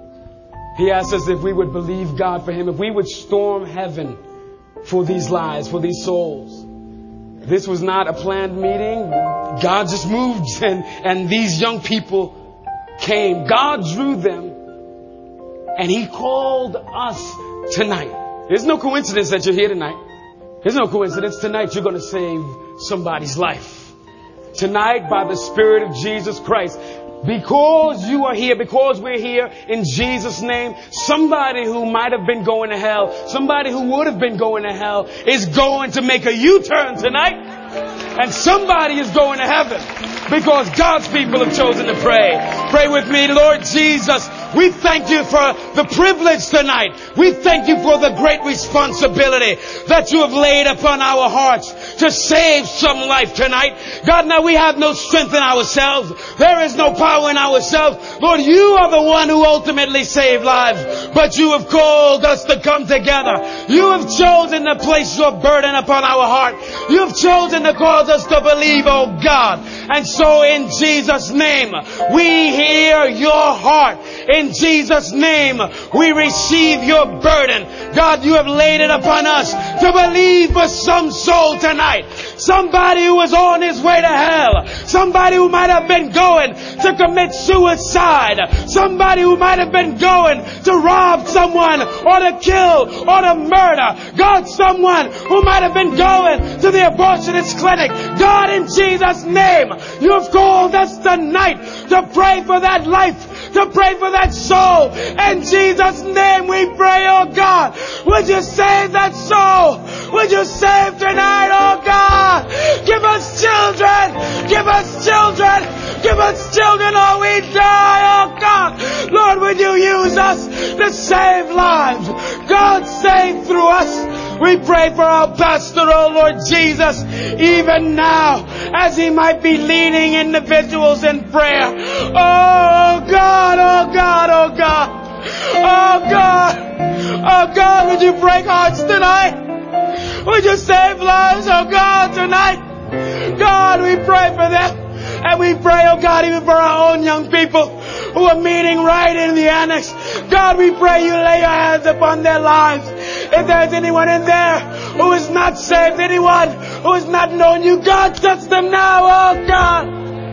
He asked us if we would believe God for him, if we would storm heaven for these lives, for these souls. This was not a planned meeting. God just moved and these young people came. God drew them and He called us tonight. There's no coincidence that you're here tonight. There's no coincidence. Tonight you're going to save somebody's life. Tonight, by the Spirit of Jesus Christ, because you are here, because we're here in Jesus' name, somebody who might have been going to hell, somebody who would have been going to hell is going to make a U-turn tonight. And somebody is going to heaven because God's people have chosen to pray. Pray with me. Lord Jesus, we thank you for the privilege tonight. We thank you for the great responsibility that you have laid upon our hearts to save some life tonight. God, now we have no strength in ourselves. There is no power in ourselves. Lord, you are the one who ultimately saved lives. But you have called us to come together. You have chosen to place your burden upon our heart. You have chosen to cause us to believe, oh God. And so in Jesus' name, we hear your heart. In Jesus' name, we receive your burden. God, you have laid it upon us to believe for some soul tonight. Somebody who was on his way to hell. Somebody who might have been going to commit suicide. Somebody who might have been going to rob someone or to kill or to murder. God, someone who might have been going to the abortionist clinic. God, in Jesus' name, you have called us tonight to pray for that life, to pray for that soul. In Jesus' name we pray, oh God. Would you save that soul? Would you save tonight, oh God? Give us children. Give us children. Give us children or we die, oh God. Lord, would you use us to save lives? God, save through us. We pray for our pastor, oh Lord Jesus, even now, as he might be leading individuals in prayer. Oh God, oh God, oh God. Oh God, oh God, would you break hearts tonight? Would you save lives, oh God, tonight? God, we pray for them. And we pray, oh God, even for our own young people who are meeting right in the annex. God, we pray you lay your hands upon their lives. If there's anyone in there who is not saved, anyone who has not known you, God, touch them now, oh God.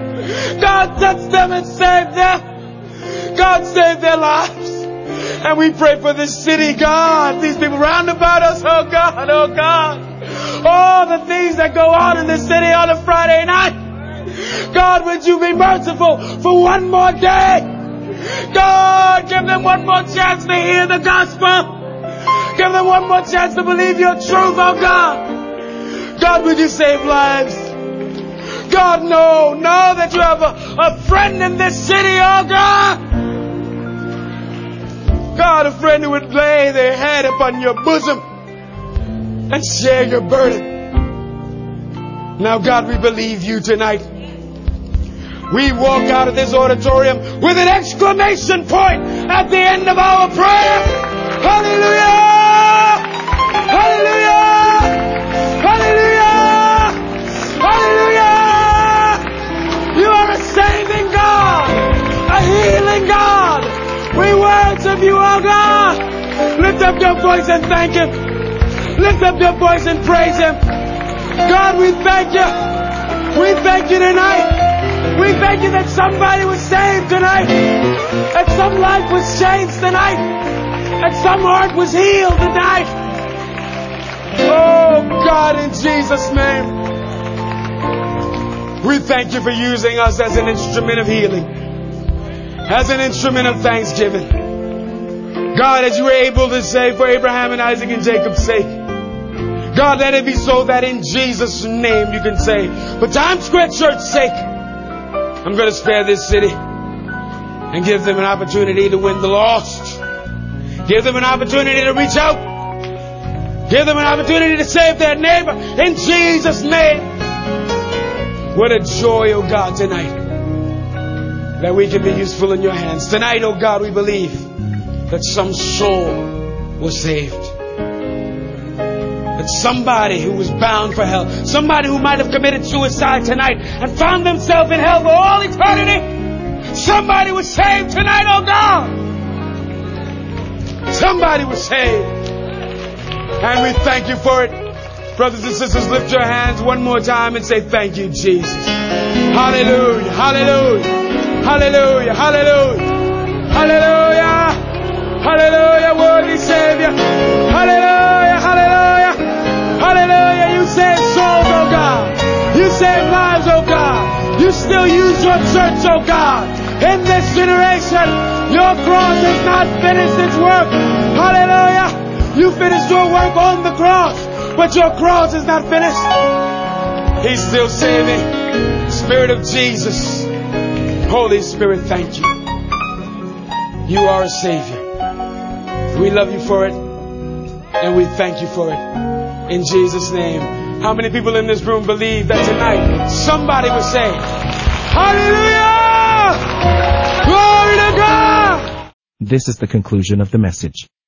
God, touch them and save them. God, save their lives. And we pray for this city, God, these people round about us, oh God, oh God. All the things that go on in this city on a Friday night. God, would you be merciful for one more day? God, give them one more chance to hear the gospel. Give them one more chance to believe your truth, oh God. God, would you save lives? God, know that you have a friend in this city, oh God. God, a friend who would lay their head upon your bosom and share your burden. Now, God, we believe you tonight. We walk out of this auditorium with an exclamation point at the end of our prayer. Hallelujah! Hallelujah! Hallelujah! Hallelujah! You are a saving God, a healing God. We worship you, oh God. Lift up your voice and thank Him. Lift up your voice and praise Him. God, we thank you. We thank you tonight. We thank you that somebody was saved tonight. That some life was changed tonight. That some heart was healed tonight. Oh God, in Jesus' name. We thank you for using us as an instrument of healing. As an instrument of thanksgiving. God, as you were able to say for Abraham and Isaac and Jacob's sake. God, let it be so that in Jesus' name you can say, for Times Square Church's sake, I'm going to spare this city and give them an opportunity to win the lost. Give them an opportunity to reach out. Give them an opportunity to save their neighbor in Jesus' name. What a joy, oh God, tonight that we can be useful in your hands. Tonight, oh God, we believe that some soul was saved. That somebody who was bound for hell, somebody who might have committed suicide tonight and found themselves in hell for all eternity, somebody was saved tonight, oh God. Somebody was saved. And we thank you for it. Brothers and sisters, lift your hands one more time and say, thank you, Jesus. Hallelujah, hallelujah, hallelujah, hallelujah, hallelujah, hallelujah, worthy Savior. Hallelujah, hallelujah, hallelujah. You save souls, oh God. You save lives, oh God. You still use your church, oh God. In this generation, your cross has not finished its work. Hallelujah. You finished your work on the cross, but your cross is not finished. He's still saving. Spirit of Jesus. Holy Spirit, thank you. You are a Savior. We love you for it, and we thank you for it. In Jesus' name. How many people in this room believe that tonight somebody was saved? Hallelujah! Glory to God! This is the conclusion of the message.